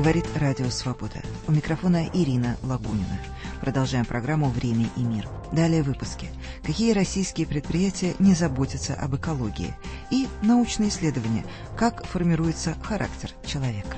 Говорит Радио Свобода. У микрофона Ирина Лагунина. Продолжаем программу «Время и мир». Далее выпуски. Какие российские предприятия не заботятся об экологии? И научные исследования. Как формируется характер человека?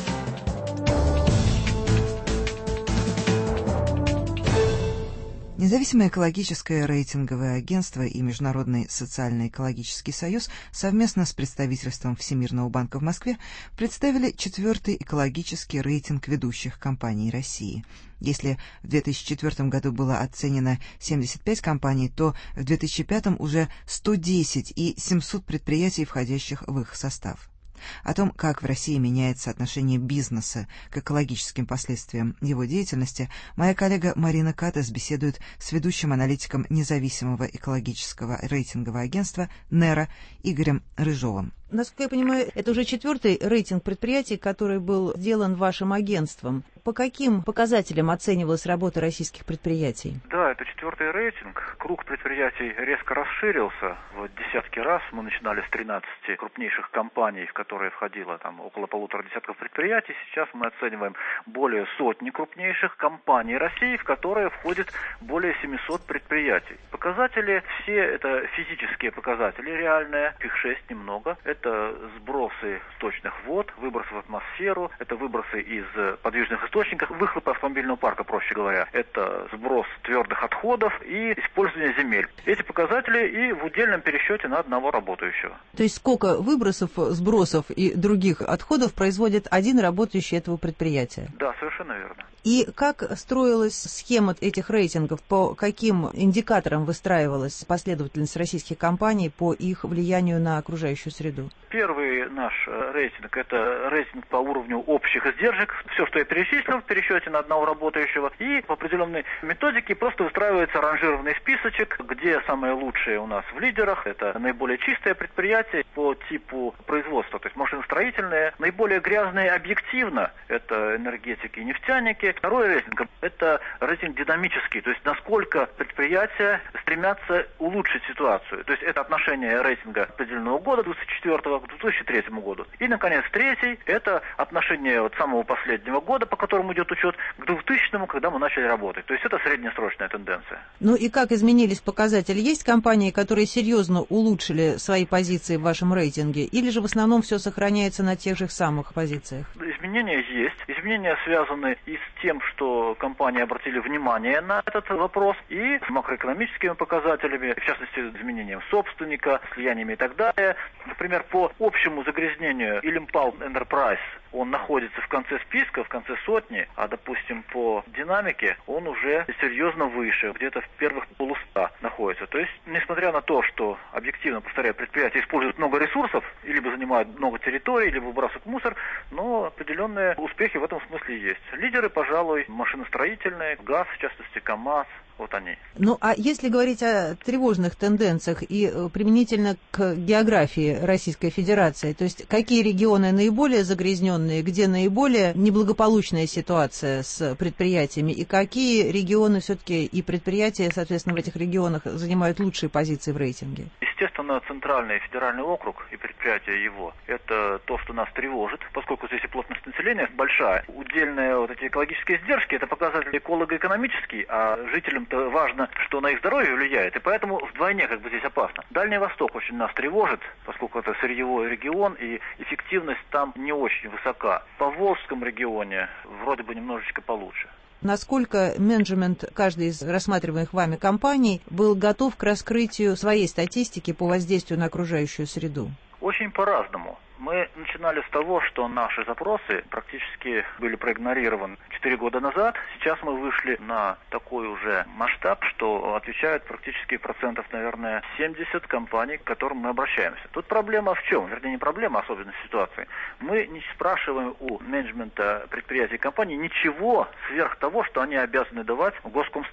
Независимое экологическое рейтинговое агентство и Международный социально-экологический союз совместно с представительством Всемирного банка в Москве представили 4-й экологический рейтинг ведущих компаний России. Если в 2004 году было оценено 75 компаний, то в 2005 уже 110 и 700 предприятий, входящих в их состав. О том, как в России меняется отношение бизнеса к экологическим последствиям его деятельности, моя коллега Марина Катас беседует с ведущим аналитиком независимого экологического рейтингового агентства «Нера» Игорем Рыжовым. Насколько я понимаю, это уже 4-й рейтинг предприятий, который был сделан вашим агентством. По каким показателям оценивалась работа российских предприятий? Да, это 4-й рейтинг. Круг предприятий резко расширился в десятки раз. Мы начинали с 13 крупнейших компаний, в которые входило около 1,5 десятков предприятий. Сейчас мы оцениваем более сотни крупнейших компаний России, в которые входит более 700 предприятий. Показатели все это физические показатели, реальные, их 6 немного. Это сбросы сточных вод, выбросы в атмосферу, это выбросы из подвижных источников, выхлопы автомобильного парка, проще говоря. Это сброс твердых отходов и использование земель. Эти показатели и в удельном пересчете на одного работающего. То есть сколько выбросов, сбросов и других отходов производит один работающий этого предприятия? Да, совершенно верно. И как строилась схема этих рейтингов? По каким индикаторам выстраивалась последовательность российских компаний по их влиянию на окружающую среду? Первый наш рейтинг – это рейтинг по уровню общих издержек. Все, что я перечислил в пересчете на одного работающего. И по определенной методике просто выстраивается ранжированный списочек, где самые лучшие у нас в лидерах. Это наиболее чистые предприятия по типу производства, то есть машиностроительные. Наиболее грязные объективно – это энергетики и нефтяники. Второй рейтинг – это рейтинг динамический, то есть насколько предприятия стремятся улучшить ситуацию. То есть это отношение рейтинга определенного года, 2024 к 2003 году. И, наконец, третий – это отношение самого последнего года, по которому идет учет, к 2000-му, когда мы начали работать. То есть это среднесрочная тенденция. Ну и как изменились показатели? Есть компании, которые серьезно улучшили свои позиции в вашем рейтинге, или же в основном все сохраняется на тех же самых позициях? Изменения есть. Изменения связаны и с тем, что компании обратили внимание на этот вопрос, и с макроэкономическими показателями, в частности, изменением собственника, слияниями и так далее. Например, по общему загрязнению Ilimpal Enterprise он находится в конце списка, в конце сотни, а, допустим, по динамике он уже серьезно выше, где-то в первых 100 находится. То есть, несмотря на то, что, объективно, повторяю, предприятия используют много ресурсов, либо занимают много территорий, либо выбрасывают мусор, но определенные успехи в этом смысле есть. Лидеры, пожалуй, машиностроительные, ГАЗ, в частности, КАМАЗ. Вот они. Ну, а если говорить о тревожных тенденциях и применительно к географии Российской Федерации, то есть какие регионы наиболее загрязненные, где наиболее неблагополучная ситуация с предприятиями, и какие регионы все-таки и предприятия, соответственно, в этих регионах занимают лучшие позиции в рейтинге? Естественно, центральный федеральный округ и предприятия его – это то, что нас тревожит, поскольку здесь и плотность населения большая. Удельные эти экологические издержки – это показатель эколого-экономический, а жителям-то важно, что на их здоровье влияет, и поэтому вдвойне здесь опасно. Дальний Восток очень нас тревожит, поскольку это сырьевой регион, и эффективность там не очень высока. По Волжском регионе вроде бы немножечко получше. Насколько менеджмент каждой из рассматриваемых вами компаний был готов к раскрытию своей статистики по воздействию на окружающую среду? Очень по-разному. Мы начинали с того, что наши запросы практически были проигнорированы 4 года назад. Сейчас мы вышли на такой уже масштаб, что отвечают практически процентов, наверное, 70 компаний, к которым мы обращаемся. Тут проблема в чем? Вернее, не проблема, а особенность ситуации. Мы не спрашиваем у менеджмента предприятий и компаний ничего сверх того, что они обязаны давать в Госкомстат.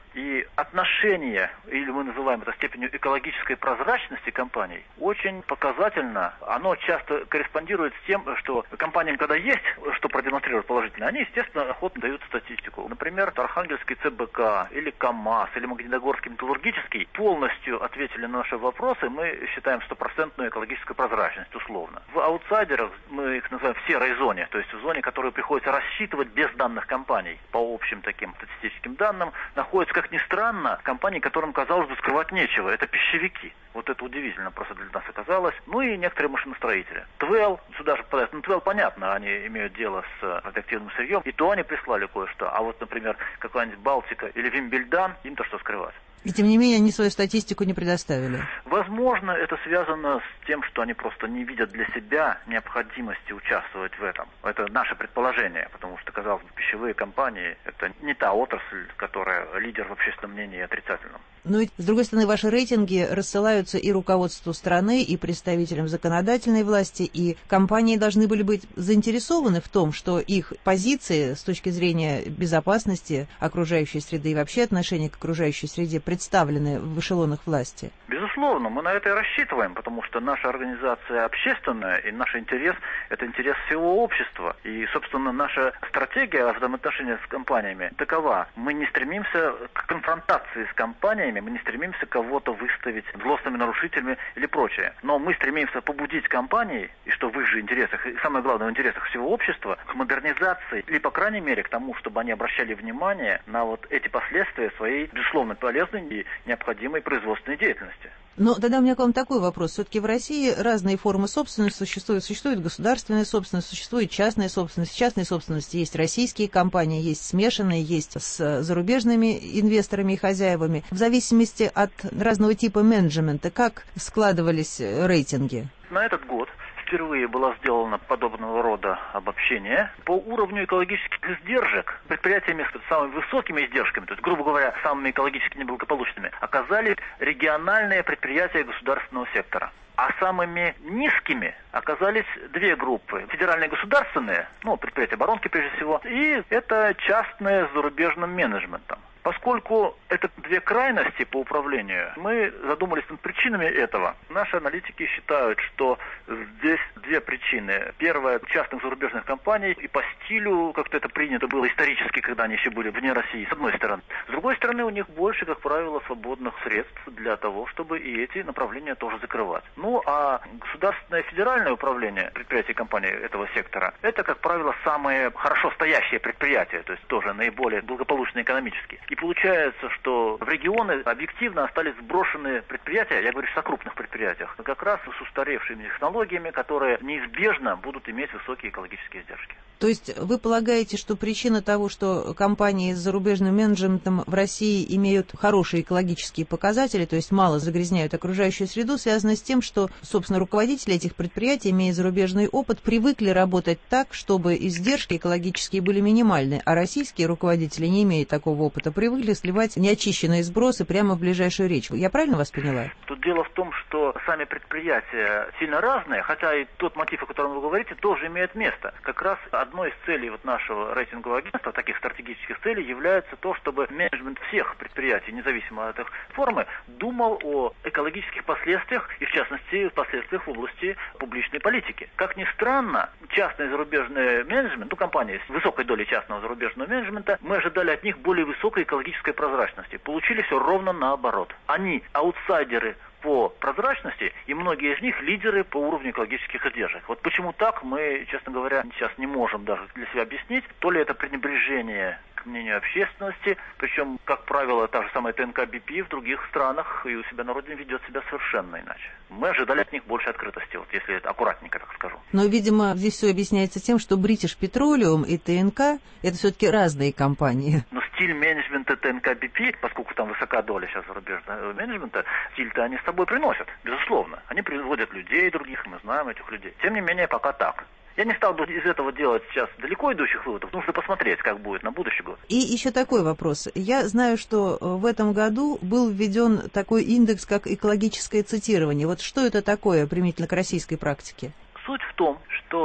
И отношение, или мы называем это степенью экологической прозрачности компаний, очень показательно. Оно часто корреспондирует с тем, что компаниям, когда есть что продемонстрировать положительно, они, естественно, охотно дают статистику. Например, Архангельский ЦБК, или КАМАЗ, или Магнитогорский металлургический полностью ответили на наши вопросы. Мы считаем 100% экологическую прозрачность, условно. В аутсайдерах, мы их называем в серой зоне, то есть в зоне, которую приходится рассчитывать без данных компаний. По общим таким статистическим данным находятся, как ни странно, компании, которым, казалось бы, скрывать нечего. Это пищевики. Вот это удивительно просто для нас оказалось. Ну и некоторые машиностроители. ТВЭЛ сюда же попадает. Ну, ТВЭЛ, понятно, они имеют дело с радиоактивным сырьем. И то они прислали кое-что. А вот, например, какая-нибудь Балтика или Вимбельдан, им-то что скрывать? И тем не менее они свою статистику не предоставили. Возможно, это связано с тем, что они просто не видят для себя необходимости участвовать в этом. Это наше предположение, потому что, казалось бы, пищевые компании – это не та отрасль, которая лидер в общественном мнении отрицательном. Но ведь, с другой стороны, ваши рейтинги рассылаются и руководству страны, и представителям законодательной власти, и компании должны были быть заинтересованы в том, что их позиции с точки зрения безопасности окружающей среды и вообще отношения к окружающей среде представлены в эшелонах власти. Безусловно, мы на это и рассчитываем, потому что наша организация общественная, и наш интерес – это интерес всего общества. И, собственно, наша стратегия взаимоотношения с компаниями такова. Мы не стремимся к конфронтации с компаниями, мы не стремимся кого-то выставить злостными нарушителями или прочее. Но мы стремимся побудить компании, и что в их же интересах, и самое главное, в интересах всего общества, к модернизации, или, по крайней мере, к тому, чтобы они обращали внимание на вот эти последствия своей, безусловно, полезной и необходимой производственной деятельности. Но тогда у меня к вам такой вопрос. Все-таки в России разные формы собственности существуют. Существует государственная собственность, существует частная собственность. В частной собственности есть российские компании, есть смешанные, есть с зарубежными инвесторами и хозяевами. В зависимости от разного типа менеджмента, как складывались рейтинги? На этот год впервые было сделано подобного рода обобщение. По уровню экологических издержек предприятиями с самыми высокими издержками, то есть, грубо говоря, самыми экологически неблагополучными, оказались региональные предприятия государственного сектора. А самыми низкими оказались две группы. Федеральные государственные, предприятия оборонки прежде всего, и это частные с зарубежным менеджментом. Поскольку это две крайности по управлению, мы задумались над причинами этого. Наши аналитики считают, что здесь две причины. Первая – частных зарубежных компаний, и по стилю как-то это принято было исторически, когда они еще были вне России, с одной стороны. С другой стороны, у них больше, как правило, свободных средств для того, чтобы и эти направления тоже закрывать. Ну, а государственное федеральное управление предприятий и компаний этого сектора – это, как правило, самые хорошо стоящие предприятия, то есть тоже наиболее благополучные экономически. И получается, что в регионы объективно остались сброшены предприятия, я говорю сейчас о крупных предприятиях, как раз с устаревшими технологиями, которые неизбежно будут иметь высокие экологические издержки. То есть вы полагаете, что причина того, что компании с зарубежным менеджментом в России имеют хорошие экологические показатели, то есть мало загрязняют окружающую среду, связана с тем, что, собственно, руководители этих предприятий, имея зарубежный опыт, привыкли работать так, чтобы издержки экологические были минимальны, а российские руководители, не имея такого опыта, привыкли сливать неочищенные сбросы прямо в ближайшую речку. Я правильно вас поняла? Тут дело в том, что сами предприятия сильно разные, хотя и тот мотив, о котором вы говорите, тоже имеет место. Как раз одной из целей нашего рейтингового агентства, таких стратегических целей, является то, чтобы менеджмент всех предприятий, независимо от их формы, думал о экологических последствиях и, в частности, последствиях в области публичной политики. Как ни странно, частный зарубежный менеджмент, компании с высокой долей частного зарубежного менеджмента, мы ожидали от них более высокой экологической прозрачности. Получили все ровно наоборот. Они аутсайдеры по прозрачности, и многие из них лидеры по уровню экологических издержек. Вот почему так, мы, честно говоря, сейчас не можем даже для себя объяснить. То ли это пренебрежение к мнению общественности, причем, как правило, та же самая ТНК BP в других странах и у себя на родине ведет себя совершенно иначе. Мы ожидали от них больше открытости, вот если это аккуратненько так скажу. Но, видимо, здесь все объясняется тем, что British Petroleum и ТНК – это все-таки разные компании. Но стиль менеджмента ТНК BP, поскольку там высока доля сейчас зарубежного менеджмента, стиль-то они с собой приносят, безусловно. Они приводят людей других, мы знаем этих людей. Тем не менее, пока так. Я не стал бы из этого делать сейчас далеко идущих выводов. Нужно посмотреть, как будет на будущий год. И еще такой вопрос. Я знаю, что в этом году был введен такой индекс, как экологическое цитирование. Вот что это такое применительно к российской практике? Суть в том, что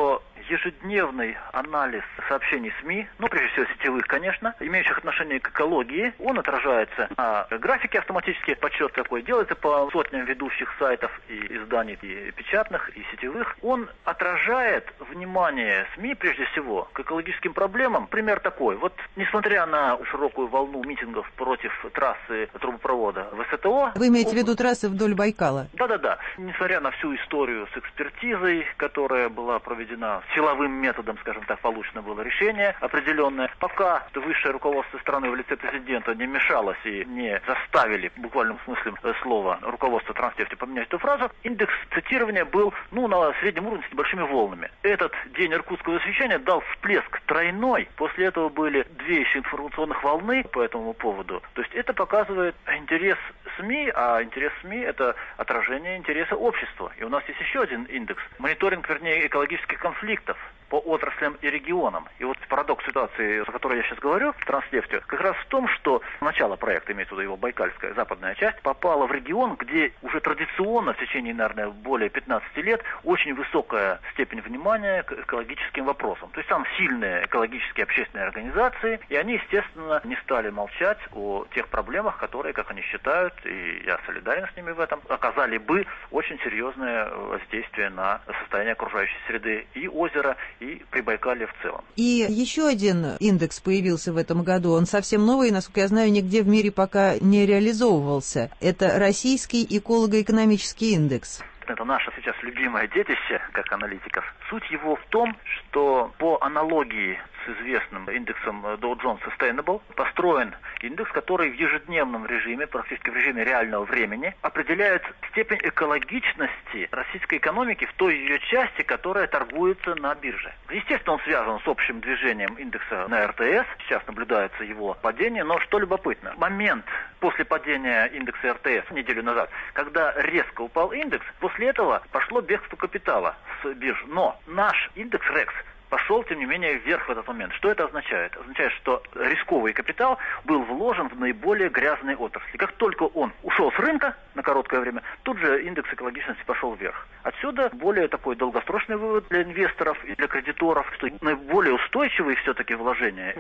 ежедневный анализ сообщений СМИ, прежде всего сетевых, конечно, имеющих отношение к экологии. Он отражается на графике автоматически, подсчет такой делается по сотням ведущих сайтов и изданий, и печатных, и сетевых. Он отражает внимание СМИ, прежде всего, к экологическим проблемам. Пример такой. Вот, несмотря на широкую волну митингов против трассы трубопровода ВСТО... Вы имеете в виду трассы вдоль Байкала? Да. Несмотря на всю историю с экспертизой, которая была проведена силовым методом, скажем так, получено было решение определенное, пока высшее руководство страны в лице президента не мешалось и не заставили, в буквальном смысле слова, руководство Транснефти поменять эту фразу, индекс цитирования был, на среднем уровне с небольшими волнами. Этот день иркутского освещения дал всплеск тройной. После этого были 2 еще информационных волны по этому поводу. То есть это показывает интерес СМИ, а интерес СМИ – это отражение интереса общества. И у нас есть еще один индекс. Мониторинг, экологических конфликтов по отраслям и регионам. И вот парадокс ситуации, о которой я сейчас говорю, в Транснефти, как раз в том, что начало проекта, имеется в виду его байкальская западная часть, попала в регион, где уже традиционно в течение, наверное, более 15 лет очень высокая степень внимания к экологическим вопросам. То есть там сильные экологические общественные организации, и они, естественно, не стали молчать о тех проблемах, которые, как они считают, и я солидарен с ними в этом, оказали бы очень серьезное воздействие на состояние окружающей среды и озера, и Прибайкалья в целом. И еще один индекс появился в этом году. Он совсем новый, насколько я знаю, нигде в мире пока не реализовывался. Это Российский эколого-экономический индекс. Это наше сейчас любимое детище, как аналитиков. Суть его в том, что по аналогии с известным индексом Dow Jones Sustainable построен индекс, который в ежедневном режиме, практически в режиме реального времени, определяет степень экологичности российской экономики в той ее части, которая торгуется на бирже. Естественно, он связан с общим движением индекса на РТС. Сейчас наблюдается его падение, но что любопытно, момент после падения индекса РТС неделю назад, когда резко упал индекс, после этого пошло бегство капитала с бирж. Но наш индекс РЕКС пошел, тем не менее, вверх в этот момент. Что это означает? Означает, что рисковый капитал был вложен в наиболее грязные отрасли. Как только он ушел с рынка на короткое время, тут же индекс экологичности пошел вверх. Отсюда более такой долгосрочный вывод для инвесторов и для кредиторов, что наиболее устойчивые все-таки вложения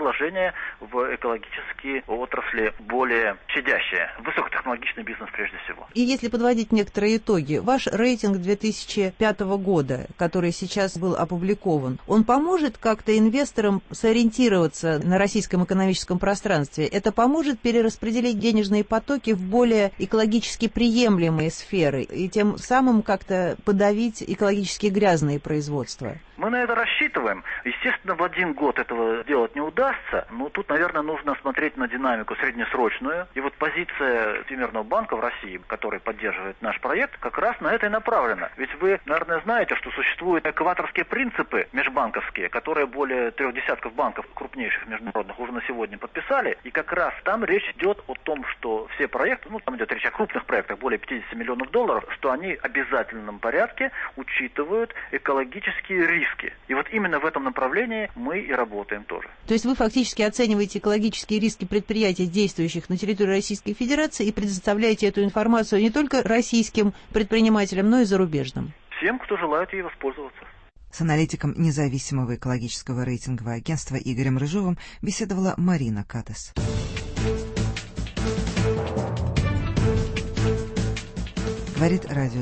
в экологические отрасли более щадящие. Высокотехнологичный бизнес прежде всего. И если подводить некоторые итоги, ваш рейтинг 2005 года, который сейчас был опубликован, он поможет как-то инвесторам сориентироваться на российском экономическом пространстве? Это поможет перераспределить денежные потоки в более экологически приемлемые сферы и тем самым как-то подавить экологически грязные производства? Мы на это рассчитываем. Естественно, в один год этого сделать не удастся, но тут, наверное, нужно смотреть на динамику среднесрочную. И вот позиция Всемирного банка в России, который поддерживает наш проект, как раз на это и направлена. Ведь вы, наверное, знаете, что существуют экваторские принципы межбанковские, которые более 3 десятков банков крупнейших международных уже на сегодня подписали. И как раз там речь идет о том, что все проекты, там идет речь о крупных проектах, более 50 миллионов долларов, что они в обязательном порядке учитывают экологические риски. И вот именно в этом направлении мы и работаем тоже. То есть вы фактически оцениваете экологические риски предприятий, действующих на территории Российской Федерации, и предоставляете эту информацию не только российским предпринимателям, но и зарубежным? Всем, кто желает ей воспользоваться. С аналитиком независимого экологического рейтингового агентства Игорем Рыжовым беседовала Марина Катес. Говорит радио